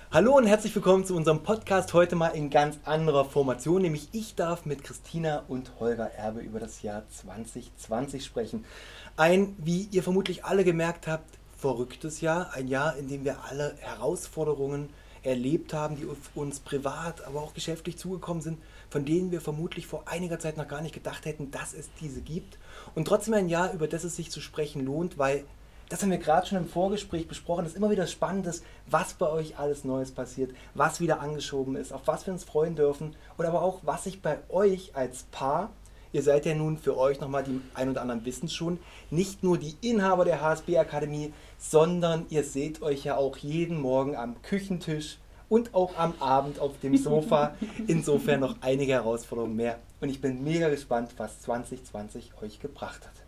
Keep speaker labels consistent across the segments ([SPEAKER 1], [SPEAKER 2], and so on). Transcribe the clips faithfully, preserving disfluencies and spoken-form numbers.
[SPEAKER 1] Hallo und herzlich willkommen zu unserem Podcast, heute mal in ganz anderer Formation, nämlich ich darf mit Christina und Holger Erbe über das Jahr zwanzig zwanzig sprechen. Ein, wie ihr vermutlich alle gemerkt habt, verrücktes Jahr, ein Jahr, in dem wir alle Herausforderungen erlebt haben, die auf uns privat, aber auch geschäftlich zugekommen sind, von denen wir vermutlich vor einiger Zeit noch gar nicht gedacht hätten, dass es diese gibt. Und trotzdem ein Jahr, über das es sich zu sprechen lohnt, weil das haben wir gerade schon im Vorgespräch besprochen, dass immer wieder spannend ist, was bei euch alles Neues passiert, was wieder angeschoben ist, auf was wir uns freuen dürfen und aber auch, was sich bei euch als Paar, ihr seid ja nun für euch nochmal, die ein oder anderen wissen es schon, nicht nur die Inhaber der H S B Akademie, sondern ihr seht euch ja auch jeden Morgen am Küchentisch und auch am Abend auf dem Sofa. Insofern noch einige Herausforderungen mehr. Und ich bin mega gespannt, was zwanzig zwanzig euch gebracht hat.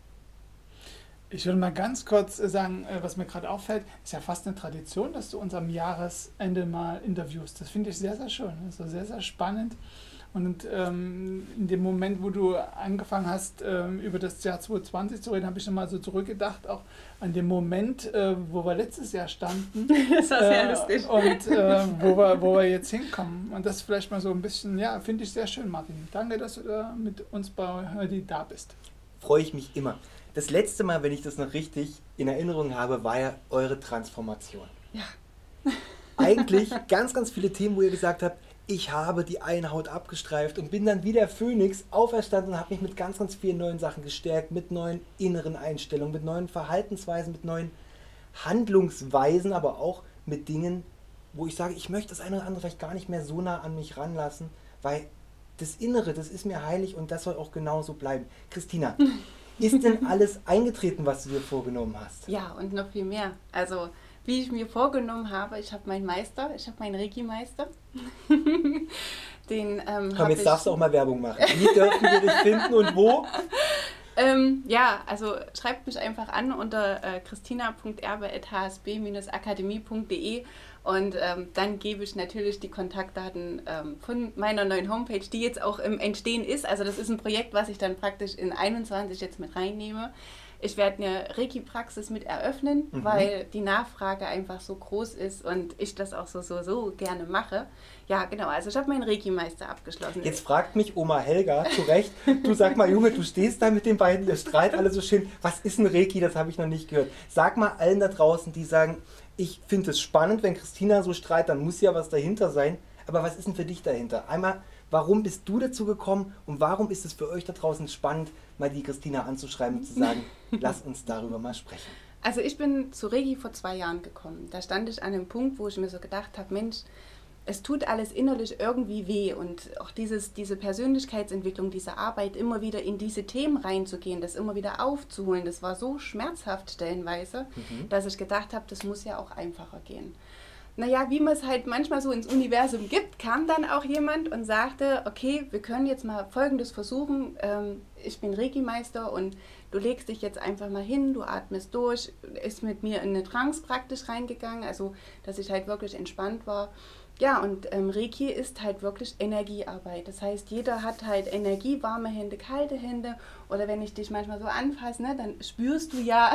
[SPEAKER 2] Ich würde mal ganz kurz sagen, was mir gerade auffällt, ist ja fast eine Tradition, dass du uns am Jahresende mal interviewst. Das finde ich sehr, sehr schön, also sehr, sehr spannend. Und ähm, in dem Moment, wo du angefangen hast, ähm, über das Jahr zwanzig zwanzig zu reden, habe ich schon mal so zurückgedacht, auch an den Moment, äh, wo wir letztes Jahr standen.
[SPEAKER 3] Das war sehr äh, lustig.
[SPEAKER 2] Und äh, wo, wir, wo wir jetzt hinkommen. Und das vielleicht mal so ein bisschen, ja, finde ich sehr schön, Martin. Danke, dass du da mit uns bei heute da bist.
[SPEAKER 1] Freue ich mich immer. Das letzte Mal, wenn ich das noch richtig in Erinnerung habe, war ja eure Transformation.
[SPEAKER 3] Ja.
[SPEAKER 1] Eigentlich ganz, ganz viele Themen, wo ihr gesagt habt, ich habe die eine Haut abgestreift und bin dann wie der Phönix auferstanden und habe mich mit ganz, ganz vielen neuen Sachen gestärkt, mit neuen inneren Einstellungen, mit neuen Verhaltensweisen, mit neuen Handlungsweisen, aber auch mit Dingen, wo ich sage, ich möchte das eine oder andere vielleicht gar nicht mehr so nah an mich ranlassen, weil das Innere, das ist mir heilig und das soll auch genauso bleiben. Christina, ist denn alles eingetreten, was du dir vorgenommen hast?
[SPEAKER 3] Ja, und noch viel mehr. Also, wie ich mir vorgenommen habe, ich habe meinen Meister, ich habe meinen Reiki-Meister. Den, ähm,
[SPEAKER 1] Komm, jetzt darfst du auch mal Werbung machen. Wie dürfen wir dich finden und wo?
[SPEAKER 3] Ähm, ja, also schreibt mich einfach an unter äh, christina punkt erbe at h s b akademie punkt de und ähm, dann gebe ich natürlich die Kontaktdaten ähm, von meiner neuen Homepage, die jetzt auch im Entstehen ist. Also das ist ein Projekt, was ich dann praktisch in einundzwanzig jetzt mit reinnehme. Ich werde eine Reiki-Praxis mit eröffnen, mhm. weil die Nachfrage einfach so groß ist und ich das auch so, so, so gerne mache. Ja, genau, also ich habe meinen Reiki-Meister abgeschlossen.
[SPEAKER 1] Jetzt fragt mich Oma Helga zu Recht, du sag mal, Junge, du stehst da mit den beiden, ihr strahlt alle so schön. Was ist ein Reiki? Das habe ich noch nicht gehört. Sag mal allen da draußen, die sagen, ich finde es spannend, wenn Christina so strahlt, dann muss ja was dahinter sein. Aber was ist denn für dich dahinter? Einmal, warum bist du dazu gekommen und warum ist es für euch da draußen spannend, mal die Christina anzuschreiben und zu sagen, lass uns darüber mal sprechen.
[SPEAKER 3] Also ich bin zu Reiki vor zwei Jahren gekommen. Da stand ich an einem Punkt, wo ich mir so gedacht habe, Mensch, es tut alles innerlich irgendwie weh und auch dieses, diese Persönlichkeitsentwicklung, diese Arbeit, immer wieder in diese Themen reinzugehen, das immer wieder aufzuholen, das war so schmerzhaft stellenweise, mhm. dass ich gedacht habe, das muss ja auch einfacher gehen. Naja, wie man es halt manchmal so ins Universum gibt, kam dann auch jemand und sagte, okay, wir können jetzt mal Folgendes versuchen, ähm, ich bin Reiki-Meister und du legst dich jetzt einfach mal hin, du atmest durch, ist mit mir in eine Trance praktisch reingegangen, also dass ich halt wirklich entspannt war. Ja, und ähm, Reiki ist halt wirklich Energiearbeit. Das heißt, jeder hat halt Energie, warme Hände, kalte Hände. Oder wenn ich dich manchmal so anfasse, ne, dann spürst du ja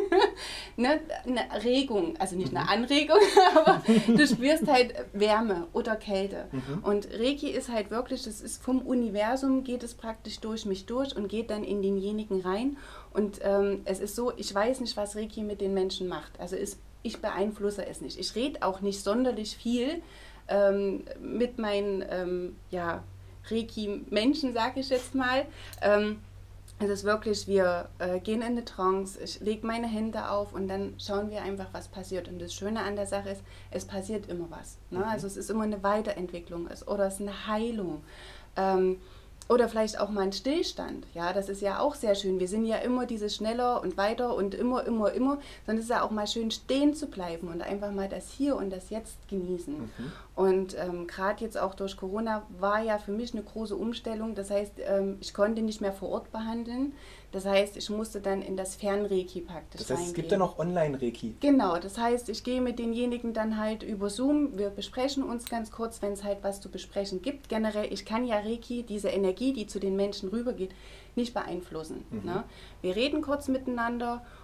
[SPEAKER 3] ne, eine Regung. Also nicht eine Anregung, aber du spürst halt Wärme oder Kälte. Mhm. Und Reiki ist halt wirklich, das ist vom Universum, geht es praktisch durch mich durch und geht dann in denjenigen rein. Und ähm, es ist so, ich weiß nicht, was Reiki mit den Menschen macht. Also ist, ich beeinflusse es nicht. Ich rede auch nicht sonderlich viel Ähm, mit meinen ähm, ja, Reiki-Menschen, sage ich jetzt mal. Ähm, es ist wirklich, wir äh, gehen in eine Trance, ich lege meine Hände auf und dann schauen wir einfach, was passiert. Und das Schöne an der Sache ist, es passiert immer was. Ne? Mhm. Also es ist immer eine Weiterentwicklung ist, oder es ist eine Heilung. Ähm, Oder vielleicht auch mal ein Stillstand. Ja, das ist ja auch sehr schön. Wir sind ja immer dieses schneller und weiter und immer, immer, immer. Sondern es ist ja auch mal schön, stehen zu bleiben und einfach mal das Hier und das Jetzt genießen. Mhm. Und ähm, gerade jetzt auch durch Corona war ja für mich eine große Umstellung. Das heißt, ähm, ich konnte nicht mehr vor Ort behandeln. Das heißt, ich musste dann in das Fernreiki praktisch
[SPEAKER 1] Das heißt,
[SPEAKER 3] reingehen.
[SPEAKER 1] Es gibt dann auch Online-Reiki.
[SPEAKER 3] Genau, das heißt, ich gehe mit denjenigen dann halt über Zoom. Wir besprechen uns ganz kurz, wenn es halt was zu besprechen gibt. Generell, ich kann ja Reiki, diese Energie, die zu den Menschen rübergeht, nicht beeinflussen. Mhm. Ne? Wir reden kurz miteinander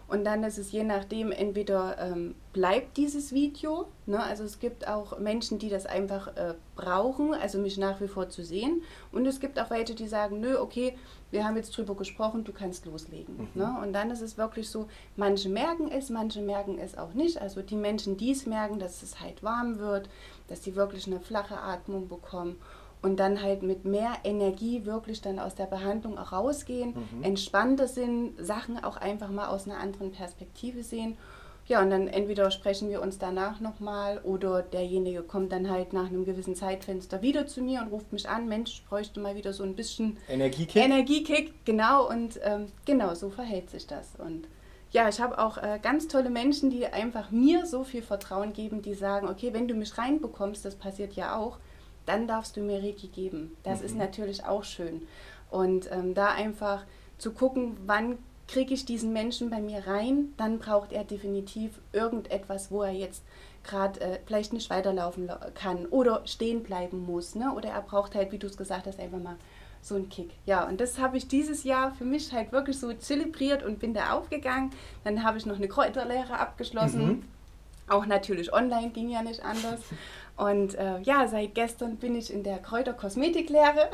[SPEAKER 3] Und dann ist es je nachdem, entweder ähm, bleibt dieses Video, ne? Also es gibt auch Menschen, die das einfach äh, brauchen, also mich nach wie vor zu sehen. Und es gibt auch welche, die sagen, nö, okay, wir haben jetzt drüber gesprochen, du kannst loslegen. Mhm. Ne? Und dann ist es wirklich so, manche merken es, manche merken es auch nicht. Also die Menschen, die es merken, dass es halt warm wird, dass sie wirklich eine flache Atmung bekommen. Und dann halt mit mehr Energie wirklich dann aus der Behandlung auch rausgehen, mhm. entspannter sind, Sachen auch einfach mal aus einer anderen Perspektive sehen. Ja, und dann entweder sprechen wir uns danach nochmal oder derjenige kommt dann halt nach einem gewissen Zeitfenster wieder zu mir und ruft mich an, Mensch, ich bräuchte mal wieder so ein bisschen
[SPEAKER 1] Energiekick.
[SPEAKER 3] Energiekick, genau, und ähm, genau, so verhält sich das. Und ja, ich habe auch äh, ganz tolle Menschen, die einfach mir so viel Vertrauen geben, die sagen, okay, wenn du mich reinbekommst, das passiert ja auch, dann darfst du mir Reiki geben. Das mhm. ist natürlich auch schön. Und ähm, da einfach zu gucken, wann kriege ich diesen Menschen bei mir rein, dann braucht er definitiv irgendetwas, wo er jetzt gerade äh, vielleicht nicht weiterlaufen kann oder stehen bleiben muss. Ne? Oder er braucht halt, wie du es gesagt hast, einfach mal so einen Kick. Ja, und das habe ich dieses Jahr für mich halt wirklich so zelebriert und bin da aufgegangen. Dann habe ich noch eine Kräuterlehre abgeschlossen. Mhm. Auch natürlich online, ging ja nicht anders. Und äh, ja, seit gestern bin ich in der Kräuterkosmetiklehre.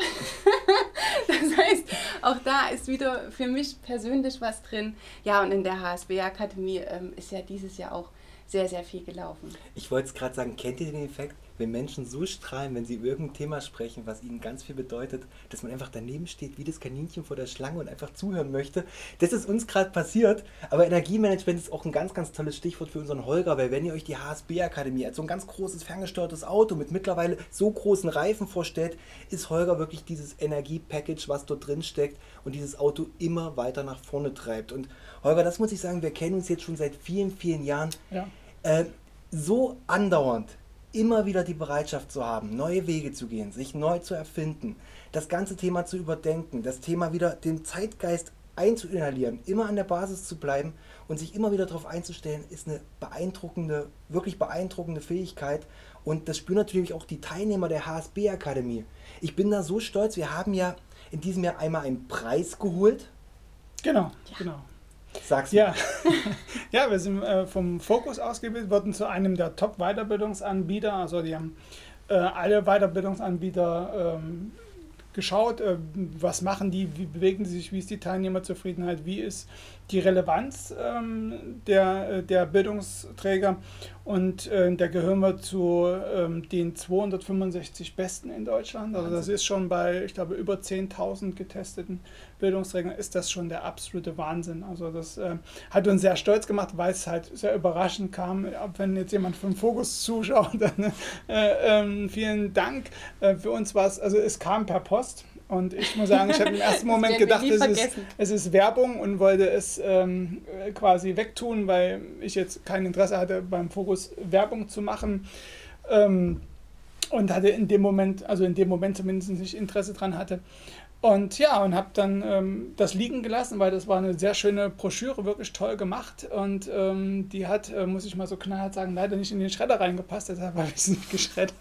[SPEAKER 3] Das heißt, auch da ist wieder für mich persönlich was drin. Ja, und in der H S B-Akademie ähm, ist ja dieses Jahr auch sehr, sehr viel gelaufen.
[SPEAKER 1] Ich wollte es gerade sagen, kennt ihr den Effekt, wenn Menschen so strahlen, wenn sie über irgendein Thema sprechen, was ihnen ganz viel bedeutet, dass man einfach daneben steht wie das Kaninchen vor der Schlange und einfach zuhören möchte? Das ist uns gerade passiert, aber Energiemanagement ist auch ein ganz, ganz tolles Stichwort für unseren Holger, weil wenn ihr euch die H S B-Akademie als so ein ganz großes, ferngesteuertes Auto mit mittlerweile so großen Reifen vorstellt, ist Holger wirklich dieses Energiepackage, was dort drin steckt und dieses Auto immer weiter nach vorne treibt. Und Holger, das muss ich sagen, wir kennen uns jetzt schon seit vielen, vielen Jahren.
[SPEAKER 2] Ja.
[SPEAKER 1] Äh, so andauernd immer wieder die Bereitschaft zu haben, neue Wege zu gehen, sich neu zu erfinden, das ganze Thema zu überdenken, das Thema wieder den Zeitgeist einzuinhalieren, immer an der Basis zu bleiben und sich immer wieder darauf einzustellen, ist eine beeindruckende, wirklich beeindruckende Fähigkeit. Und das spüren natürlich auch die Teilnehmer der H S B-Akademie. Ich bin da so stolz, wir haben ja in diesem Jahr einmal einen Preis geholt.
[SPEAKER 2] Genau, ja. genau.
[SPEAKER 1] Sag's mir.
[SPEAKER 2] Ja. ja, wir sind äh, vom Fokus ausgebildet, wurden zu einem der Top-Weiterbildungsanbieter. Also die haben äh, alle Weiterbildungsanbieter ähm, geschaut, äh, was machen die, wie bewegen sie sich, wie ist die Teilnehmerzufriedenheit, wie ist die Relevanz ähm, der, der Bildungsträger. Und äh, da gehören wir zu ähm, den zweihundertfünfundsechzig Besten in Deutschland. Also das ist schon bei, ich glaube, über zehntausend getesteten Bildungsträgern ist das schon der absolute Wahnsinn. Also das äh, hat uns sehr stolz gemacht, weil es halt sehr überraschend kam. Wenn jetzt jemand vom Fokus zuschaut, dann äh, äh, vielen Dank. Äh, für uns war es, also es kam per Post. Und ich muss sagen, ich habe im ersten Moment gedacht, es ist, es ist Werbung und wollte es ähm, quasi wegtun, weil ich jetzt kein Interesse hatte, beim Fokus Werbung zu machen. Ähm, und hatte in dem Moment, also in dem Moment zumindest nicht Interesse dran hatte. Und ja, und habe dann ähm, das liegen gelassen, weil das war eine sehr schöne Broschüre, wirklich toll gemacht. Und ähm, die hat, äh, muss ich mal so knallhart sagen, leider nicht in den Schredder reingepasst, deshalb habe ich sie nicht geschreddert.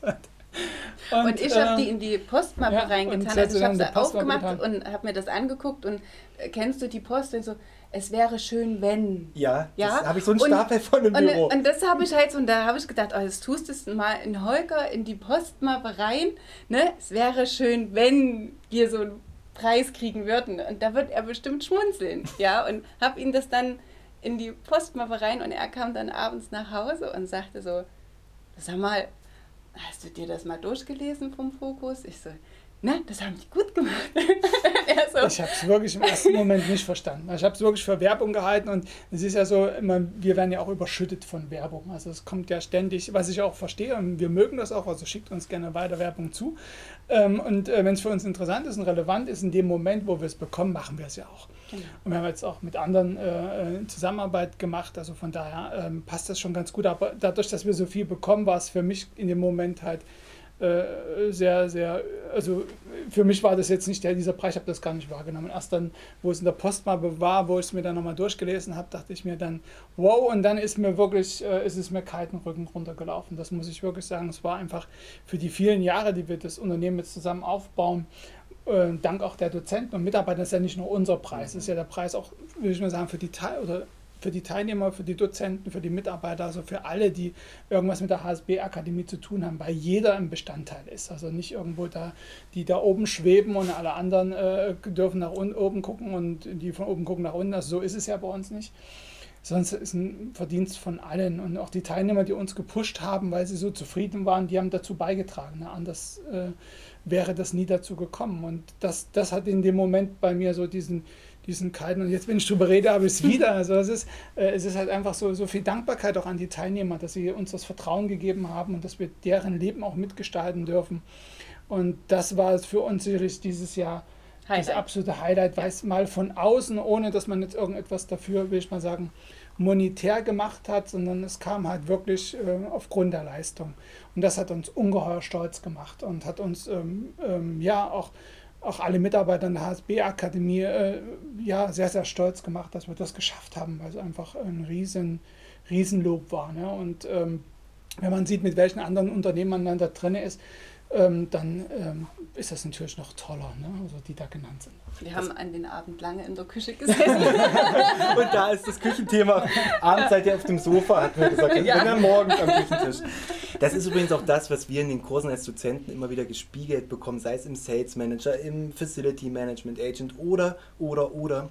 [SPEAKER 3] Und, und ich habe äh, die in die Postmappe ja, reingetan. Also ich habe sie aufgemacht getan. Und habe mir das angeguckt. Und äh, kennst du die Post? Und so, es wäre schön, wenn.
[SPEAKER 1] Ja,
[SPEAKER 3] ja?
[SPEAKER 1] da habe ich so einen Stapel und, von im
[SPEAKER 3] und,
[SPEAKER 1] Büro.
[SPEAKER 3] Und das habe ich halt so, und da habe ich gedacht, oh, jetzt tust du es mal in Holger in die Postmappe rein. Ne? Es wäre schön, wenn wir so einen Preis kriegen würden. Und da wird er bestimmt schmunzeln. Ja, und habe ihm das dann in die Postmappe rein. Und er kam dann abends nach Hause und sagte so, sag mal, hast du dir das mal durchgelesen vom Fokus? Ich so, na, das haben die gut gemacht. Er so.
[SPEAKER 2] Ich habe es wirklich im ersten Moment nicht verstanden. Ich habe es wirklich für Werbung gehalten und es ist ja so, immer, wir werden ja auch überschüttet von Werbung. Also es kommt ja ständig, was ich auch verstehe und wir mögen das auch, also schickt uns gerne weiter Werbung zu. Und wenn es für uns interessant ist und relevant ist, in dem Moment, wo wir es bekommen, machen wir es ja auch. Genau. Und wir haben jetzt auch mit anderen äh, Zusammenarbeit gemacht, also von daher ähm, passt das schon ganz gut. Aber dadurch, dass wir so viel bekommen, war es für mich in dem Moment halt äh, sehr, sehr, also für mich war das jetzt nicht der, dieser Preis, ich habe das gar nicht wahrgenommen. Erst dann, wo es in der Postmappe war, wo ich es mir dann nochmal durchgelesen habe, dachte ich mir dann, wow, und dann ist mir wirklich, äh, ist es mir kalten Rücken runtergelaufen. Das muss ich wirklich sagen. Es war einfach für die vielen Jahre, die wir das Unternehmen jetzt zusammen aufbauen, äh, dank auch der Dozenten und Mitarbeiter, ist ja nicht nur unser Preis, mhm. ist ja der Preis auch, würde ich mal sagen, für die Teil oder für die Teilnehmer, für die Dozenten, für die Mitarbeiter, also für alle, die irgendwas mit der H S B-Akademie zu tun haben, weil jeder ein Bestandteil ist. Also nicht irgendwo da, die da oben schweben und alle anderen äh, dürfen nach unten, oben gucken und die von oben gucken nach unten. Also so ist es ja bei uns nicht. Sonst ist ein Verdienst von allen. Und auch die Teilnehmer, die uns gepusht haben, weil sie so zufrieden waren, die haben dazu beigetragen. Ne? Anders äh, wäre das nie dazu gekommen. Und das, das hat in dem Moment bei mir so diesen, diesen kalten, und jetzt, wenn ich drüber rede, habe ich es wieder. Also es ist, äh, es ist halt einfach so, so viel Dankbarkeit auch an die Teilnehmer, dass sie uns das Vertrauen gegeben haben und dass wir deren Leben auch mitgestalten dürfen. Und das war es für uns sicherlich dieses Jahr Highlight. Das absolute Highlight, weil es mal von außen, ohne dass man jetzt irgendetwas dafür, will ich mal sagen, monetär gemacht hat, sondern es kam halt wirklich äh, aufgrund der Leistung. Und das hat uns ungeheuer stolz gemacht und hat uns ähm, ähm, ja auch, auch alle Mitarbeiter in der H S B-Akademie äh, ja, sehr, sehr stolz gemacht, dass wir das geschafft haben, weil es einfach ein riesen, riesen Lob war. Ne? Und ähm, wenn man sieht, mit welchen anderen Unternehmen man dann da drin ist, Ähm, dann ähm, ist das natürlich noch toller, ne? Also die da genannt sind.
[SPEAKER 3] Wir
[SPEAKER 2] das
[SPEAKER 3] haben an den Abend lange in der Küche gesessen.
[SPEAKER 1] Und da ist das Küchenthema. Abends seid ihr auf dem Sofa, hat mir gesagt. Ja. Und dann morgens am Küchentisch. Das ist übrigens auch das, was wir in den Kursen als Dozenten immer wieder gespiegelt bekommen, sei es im Sales Manager, im Facility Management Agent oder, oder, oder.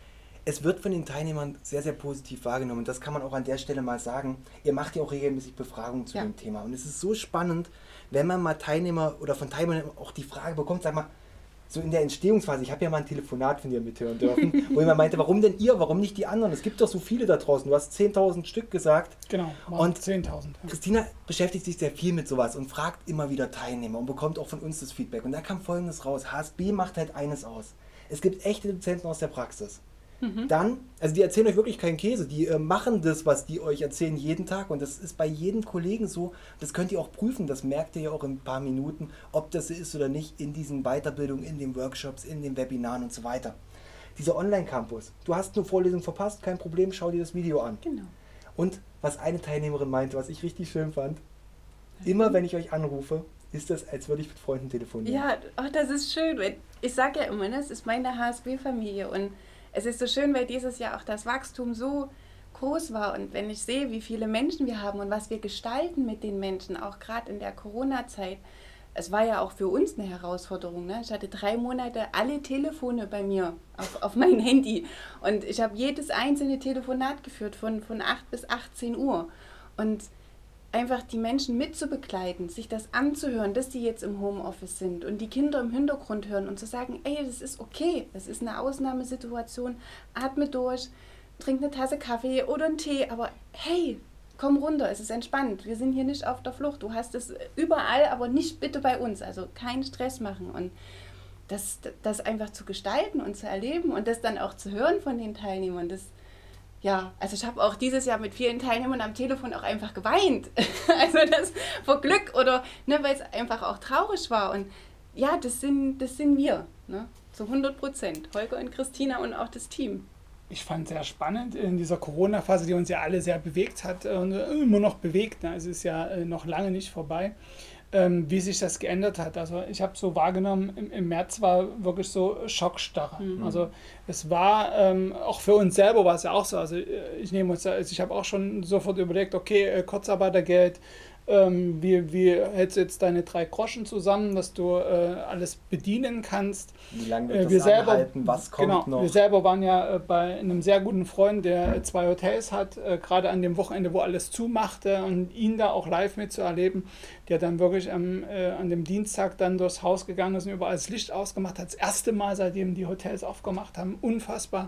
[SPEAKER 1] Es wird von den Teilnehmern sehr, sehr positiv wahrgenommen. Und das kann man auch an der Stelle mal sagen. Ihr macht ja auch regelmäßig Befragungen zu ja. dem Thema. Und es ist so spannend, wenn man mal Teilnehmer oder von Teilnehmern auch die Frage bekommt, sag mal, so in der Entstehungsphase, ich habe ja mal ein Telefonat von dir mithören dürfen, wo jemand meinte, warum denn ihr, warum nicht die anderen? Es gibt doch so viele da draußen. Du hast zehntausend Stück gesagt.
[SPEAKER 2] Genau,
[SPEAKER 1] und
[SPEAKER 2] zehntausend. Ja.
[SPEAKER 1] Christina beschäftigt sich sehr viel mit sowas und fragt immer wieder Teilnehmer und bekommt auch von uns das Feedback. Und da kam Folgendes raus. H S B macht halt eines aus. Es gibt echte Dozenten aus der Praxis. Mhm. Dann, also die erzählen euch wirklich keinen Käse, die äh, machen das, was die euch erzählen, jeden Tag und das ist bei jedem Kollegen so, das könnt ihr auch prüfen, das merkt ihr ja auch in ein paar Minuten, ob das so ist oder nicht, in diesen Weiterbildungen, in den Workshops, in den Webinaren und so weiter. Dieser Online-Campus, du hast eine Vorlesung verpasst, kein Problem, schau dir das Video an.
[SPEAKER 3] Genau.
[SPEAKER 1] Und was eine Teilnehmerin meinte, was ich richtig schön fand, immer wenn ich euch anrufe, ist das, als würde ich mit Freunden telefonieren.
[SPEAKER 3] Ja, oh, das ist schön, ich sage ja immer, das ist meine H S B-Familie und es ist so schön, weil dieses Jahr auch das Wachstum so groß war und wenn ich sehe, wie viele Menschen wir haben und was wir gestalten mit den Menschen, auch gerade in der Corona-Zeit, es war ja auch für uns eine Herausforderung. Ne? Ich hatte drei Monate alle Telefone bei mir auf, auf mein Handy und ich habe jedes einzelne Telefonat geführt von, von acht bis achtzehn Uhr und einfach die Menschen mitzubegleiten, sich das anzuhören, dass die jetzt im Homeoffice sind und die Kinder im Hintergrund hören und zu sagen, ey, das ist okay, das ist eine Ausnahmesituation, atme durch, trink eine Tasse Kaffee oder einen Tee, aber hey, komm runter, es ist entspannt, wir sind hier nicht auf der Flucht, du hast es überall, aber nicht bitte bei uns, also keinen Stress machen und das, das einfach zu gestalten und zu erleben und das dann auch zu hören von den Teilnehmern, das ja, also ich habe auch dieses Jahr mit vielen Teilnehmern am Telefon auch einfach geweint. Also das vor Glück oder ne, weil es einfach auch traurig war. Und ja, das sind, das sind wir, ne, zu hundert Prozent. Holger und Christina und auch das Team.
[SPEAKER 2] Ich fand es sehr spannend in dieser Corona-Phase, die uns ja alle sehr bewegt hat und immer noch bewegt. Ne? Es ist ja noch lange nicht vorbei. Ähm, wie sich das geändert hat. Also ich habe so wahrgenommen, im, im März war wirklich so Schockstarre. Mhm. Also es war, ähm, auch für uns selber war es ja auch so, also ich nehme uns, also ich habe auch schon sofort überlegt, okay, äh, Kurzarbeitergeld, ähm, wie, wie hältst du jetzt deine drei Groschen zusammen, dass du äh, alles bedienen kannst.
[SPEAKER 1] Wie lange wird
[SPEAKER 2] äh,
[SPEAKER 1] das
[SPEAKER 2] wir selber,
[SPEAKER 1] anhalten, was kommt
[SPEAKER 2] genau,
[SPEAKER 1] noch?
[SPEAKER 2] Wir selber waren ja äh, bei einem sehr guten Freund, der äh, zwei Hotels hat, äh, gerade an dem Wochenende, wo alles zumachte und ihn da auch live mitzuerleben, der dann wirklich ähm, äh, an dem Dienstag dann durchs Haus gegangen ist und überall das Licht ausgemacht hat. Das erste Mal, seitdem die Hotels aufgemacht haben, unfassbar.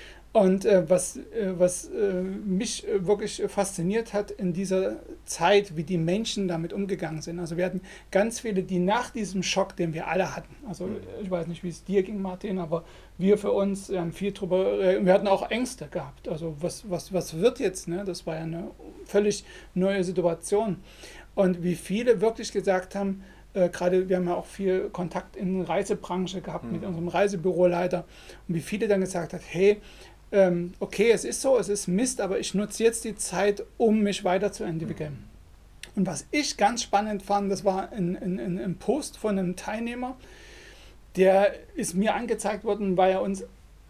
[SPEAKER 2] Und äh, was, äh, was äh, mich äh, wirklich fasziniert hat in dieser Zeit, wie die Menschen damit umgegangen sind. Also wir hatten ganz viele, die nach diesem Schock, den wir alle hatten, also mhm. ich weiß nicht, wie es dir ging, Martin, aber wir für uns wir haben viel drüber, äh, wir hatten auch Ängste gehabt. Also was, was, was wird jetzt? Ne? Das war ja eine völlig neue Situation. Und wie viele wirklich gesagt haben, äh, gerade wir haben ja auch viel Kontakt in der Reisebranche gehabt mhm. mit unserem Reisebüroleiter und wie viele dann gesagt hat, hey, ähm, okay, es ist so, es ist Mist, aber ich nutze jetzt die Zeit, um mich weiterzuentwickeln. Mhm. Und was ich ganz spannend fand, das war ein, ein, ein, ein Post von einem Teilnehmer, der ist mir angezeigt worden, weil er uns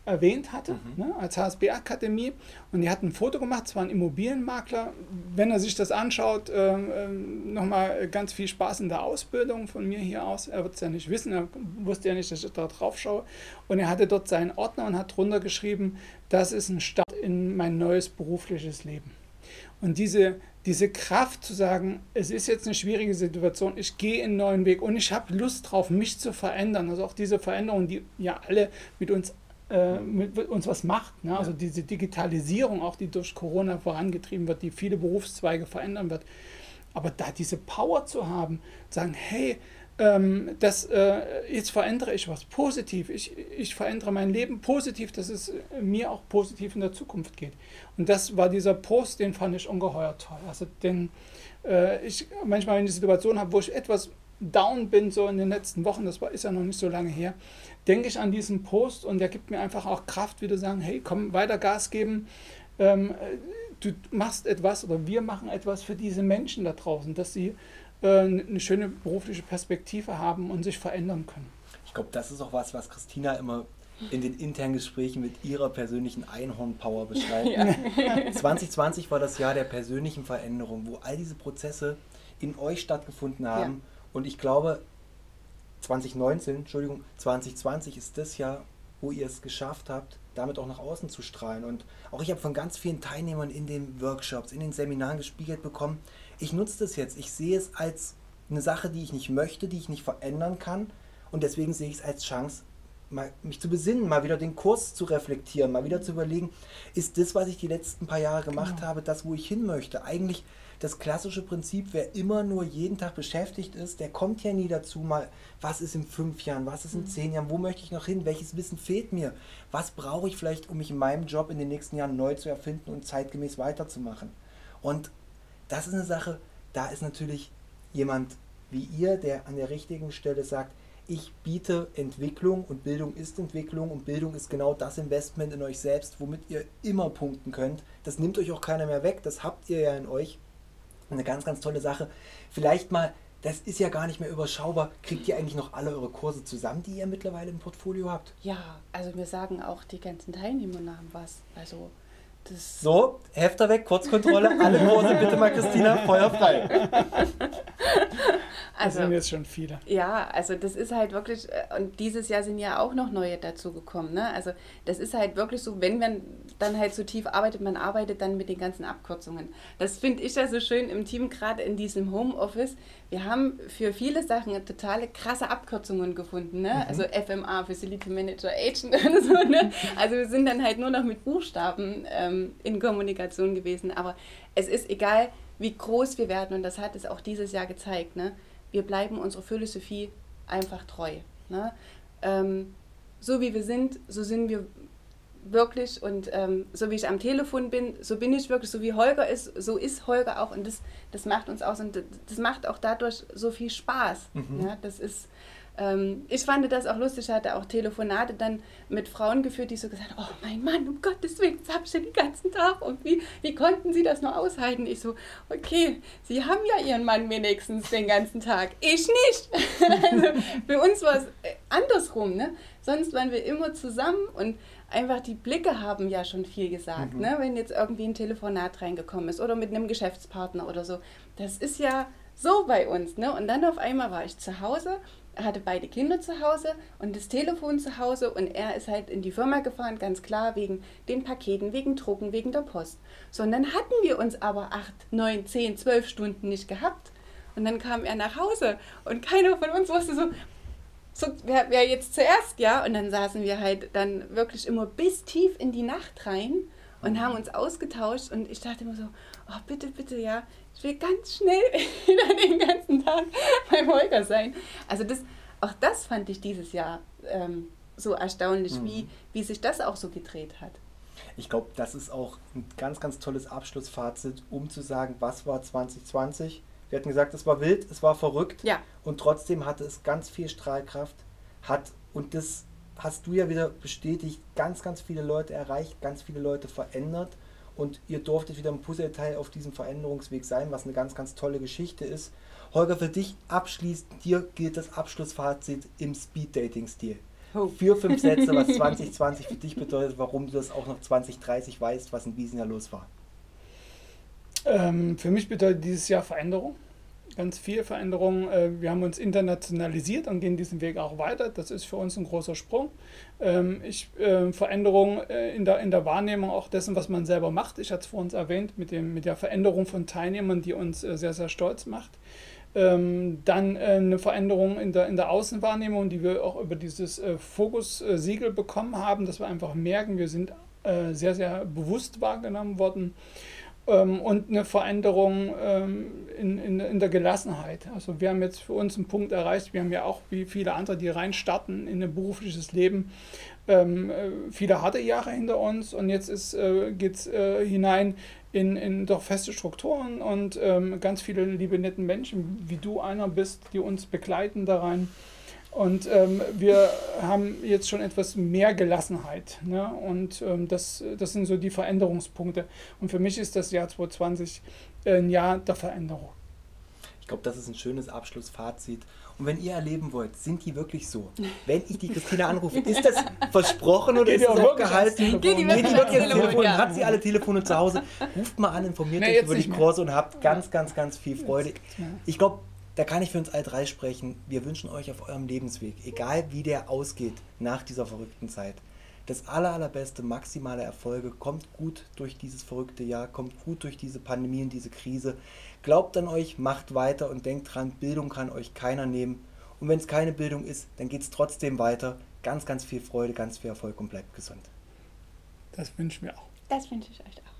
[SPEAKER 2] erwähnt hatte,
[SPEAKER 1] Mhm.
[SPEAKER 2] ne, als H S B-Akademie. Und die hat ein Foto gemacht, es war ein Immobilienmakler. Wenn er sich das anschaut, äh, äh, nochmal ganz viel Spaß in der Ausbildung von mir hier aus. Er wird es ja nicht wissen, er wusste ja nicht, dass ich da drauf schaue. Und er hatte dort seinen Ordner und hat drunter geschrieben, das ist ein Start in mein neues berufliches Leben. Und diese, diese Kraft zu sagen, es ist jetzt eine schwierige Situation, ich gehe einen neuen Weg und ich habe Lust drauf, mich zu verändern. Also auch diese Veränderung, die ja alle mit uns, äh, mit uns was macht. Ne? Also diese Digitalisierung, auch die durch Corona vorangetrieben wird, die viele Berufszweige verändern wird. Aber da diese Power zu haben, zu sagen, hey, ähm, das, äh, jetzt verändere ich was positiv, ich, ich verändere mein Leben positiv, dass es mir auch positiv in der Zukunft geht. Und das war dieser Post, den fand ich ungeheuer toll. Also den, äh, ich manchmal, wenn ich eine Situation habe, wo ich etwas down bin, so in den letzten Wochen, das war, ist ja noch nicht so lange her, denke ich an diesen Post und der gibt mir einfach auch Kraft, wieder sagen, hey, komm, weiter Gas geben, ähm, du machst etwas oder wir machen etwas für diese Menschen da draußen, dass sie eine schöne berufliche Perspektive haben und sich verändern können.
[SPEAKER 1] Ich glaube, das ist auch was, was Christina immer in den internen Gesprächen mit ihrer persönlichen Einhorn-Power beschreibt. Ja. zwanzig zwanzig war das Jahr der persönlichen Veränderung, wo all diese Prozesse in euch stattgefunden haben. Ja. Und ich glaube, zwanzig neunzehn, Entschuldigung, zwanzig zwanzig ist das Jahr, wo ihr es geschafft habt, damit auch nach außen zu strahlen. Und auch ich habe von ganz vielen Teilnehmern in den Workshops, in den Seminaren gespiegelt bekommen, ich nutze das jetzt, ich sehe es als eine Sache, die ich nicht möchte, die ich nicht verändern kann und deswegen sehe ich es als Chance, mal, mich zu besinnen, mal wieder den Kurs zu reflektieren, mal wieder zu überlegen, ist das, was ich die letzten paar Jahre gemacht genau. habe, das, wo ich hin möchte? Eigentlich das klassische Prinzip, wer immer nur jeden Tag beschäftigt ist, der kommt ja nie dazu, mal, was ist in fünf Jahren, was ist in zehn Jahren, wo möchte ich noch hin, welches Wissen fehlt mir, was brauche ich vielleicht, um mich in meinem Job in den nächsten Jahren neu zu erfinden und zeitgemäß weiterzumachen. Und das ist eine Sache, da ist natürlich jemand wie ihr, der an der richtigen Stelle sagt, ich biete Entwicklung und Bildung ist Entwicklung und Bildung ist genau das Investment in euch selbst, womit ihr immer punkten könnt. Das nimmt euch auch keiner mehr weg, das habt ihr ja in euch. Eine ganz, ganz tolle Sache. Vielleicht mal, das ist ja gar nicht mehr überschaubar, kriegt ihr eigentlich noch alle eure Kurse zusammen, die ihr mittlerweile im Portfolio habt?
[SPEAKER 3] Ja, also wir sagen auch die ganzen Teilnehmernamen was, also das
[SPEAKER 1] so, Hefter weg, Kurzkontrolle, alle Kurse bitte mal, Christina, Feuer frei.
[SPEAKER 2] Also, das sind jetzt schon viele.
[SPEAKER 3] Ja, also das ist halt wirklich, und dieses Jahr sind ja auch noch neue dazu gekommen, ne? Also das ist halt wirklich so, wenn man dann halt so tief arbeitet, man arbeitet dann mit den ganzen Abkürzungen. Das finde ich ja so schön im Team, gerade in diesem Homeoffice. Wir haben für viele Sachen totale krasse Abkürzungen gefunden, ne? Mhm. Also F M A, Facility Manager Agent und so, ne? Also wir sind dann halt nur noch mit Buchstaben ähm, in Kommunikation gewesen, aber es ist egal, wie groß wir werden, und das hat es auch dieses Jahr gezeigt, ne? Wir bleiben unserer Philosophie einfach treu. Ne? Ähm, so wie wir sind, so sind wir wirklich, und ähm, so wie ich am Telefon bin, so bin ich wirklich, so wie Holger ist, so ist Holger auch, und das, das macht uns aus, und das, das macht auch dadurch so viel Spaß. Mhm. Ja? Das ist, ähm, ich fand das auch lustig, ich hatte auch Telefonate dann mit Frauen geführt, die so gesagt haben, oh mein Mann, um Gottes Willen, das habe ich den ganzen Tag, und wie, wie konnten Sie das nur aushalten? Ich so, okay, Sie haben ja Ihren Mann wenigstens den ganzen Tag, ich nicht. Also für uns war es andersrum, ne? Sonst waren wir immer zusammen, und einfach die Blicke haben ja schon viel gesagt, mhm. ne? Wenn jetzt irgendwie ein Telefonat reingekommen ist oder mit einem Geschäftspartner oder so. Das ist ja so bei uns, ne? Und dann auf einmal war ich zu Hause, hatte beide Kinder zu Hause und das Telefon zu Hause, und er ist halt in die Firma gefahren, ganz klar, wegen den Paketen, wegen Drucken, wegen der Post. So, und dann hatten wir uns aber acht, neun, zehn, zwölf Stunden nicht gehabt. Und dann kam er nach Hause und keiner von uns wusste so, so wer, wer jetzt zuerst, ja? Und dann saßen wir halt dann wirklich immer bis tief in die Nacht rein und haben uns ausgetauscht, und ich dachte immer so, oh bitte, bitte, ja, ich will ganz schnell wieder den ganzen Tag beim Holger sein. Also das, auch das fand ich dieses Jahr ähm, so erstaunlich, mhm. wie, wie sich das auch so gedreht hat.
[SPEAKER 1] Ich glaube, das ist auch ein ganz, ganz tolles Abschlussfazit, um zu sagen, was war zwanzig zwanzig? Wir hatten gesagt, es war wild, es war verrückt,
[SPEAKER 3] ja.
[SPEAKER 1] Und trotzdem hatte es ganz viel Strahlkraft, hat, und das hast du ja wieder bestätigt, ganz, ganz viele Leute erreicht, ganz viele Leute verändert, und ihr durftet wieder ein Puzzleteil auf diesem Veränderungsweg sein, was eine ganz, ganz tolle Geschichte ist. Holger, für dich abschließend, dir gilt das Abschlussfazit im Speed-Dating-Stil.
[SPEAKER 3] Oh.
[SPEAKER 1] Vier, fünf Sätze, was zwanzig zwanzig für dich bedeutet, warum du das auch noch zwanzig dreißig weißt, was in diesem Jahr los war.
[SPEAKER 2] Ähm, für mich bedeutet dieses Jahr Veränderung. Ganz viel Veränderung. Äh, wir haben uns internationalisiert und gehen diesen Weg auch weiter. Das ist für uns ein großer Sprung. Ähm, ich, äh, Veränderung äh, in, der, in der Wahrnehmung auch dessen, was man selber macht. Ich hatte es vor uns erwähnt, mit, dem, mit der Veränderung von Teilnehmern, die uns äh, sehr, sehr stolz macht. Ähm, dann äh, eine Veränderung in der, in der Außenwahrnehmung, die wir auch über dieses äh, Fokus-Siegel bekommen haben, dass wir einfach merken, wir sind äh, sehr, sehr bewusst wahrgenommen worden. Ähm, und eine Veränderung ähm, in, in, in der Gelassenheit. Also wir haben jetzt für uns einen Punkt erreicht, wir haben ja auch wie viele andere, die reinstarten in ein berufliches Leben, ähm, viele harte Jahre hinter uns und jetzt äh, geht es äh, hinein in, in doch feste Strukturen und ähm, ganz viele liebe netten Menschen, wie du einer bist, die uns begleiten da rein. Und ähm, wir haben jetzt schon etwas mehr Gelassenheit. Ne? Und ähm, das, das sind so die Veränderungspunkte. Und für mich ist das Jahr zwanzig zwanzig ein Jahr der Veränderung.
[SPEAKER 1] Ich glaube, das ist ein schönes Abschlussfazit. Und wenn ihr erleben wollt, sind die wirklich so? Wenn ich die Christina anrufe, ist das versprochen oder
[SPEAKER 2] Geht
[SPEAKER 1] ist das
[SPEAKER 2] auch
[SPEAKER 1] auch gehalten?
[SPEAKER 3] Geht die wirklich
[SPEAKER 1] Geht die
[SPEAKER 3] ans
[SPEAKER 1] wirklich ans
[SPEAKER 3] Telefon,
[SPEAKER 1] Telefon?
[SPEAKER 3] ja.
[SPEAKER 1] Hat sie alle Telefone zu Hause? Ruft mal an, informiert
[SPEAKER 2] Nee,
[SPEAKER 1] euch
[SPEAKER 2] jetzt
[SPEAKER 1] über die
[SPEAKER 2] nicht mehr.
[SPEAKER 1] Kurse und habt ganz, ganz, ganz viel Freude.
[SPEAKER 2] Jetzt, ja.
[SPEAKER 1] Ich glaube, da kann ich für uns alle drei sprechen. Wir wünschen euch auf eurem Lebensweg, egal wie der ausgeht nach dieser verrückten Zeit, das aller, allerbeste, maximale Erfolge. Kommt gut durch dieses verrückte Jahr, kommt gut durch diese Pandemie und diese Krise. Glaubt an euch, macht weiter und denkt dran, Bildung kann euch keiner nehmen. Und wenn es keine Bildung ist, dann geht es trotzdem weiter. Ganz, ganz viel Freude, ganz viel Erfolg und bleibt gesund.
[SPEAKER 2] Das wünschen wir auch.
[SPEAKER 3] Das wünsche ich euch auch.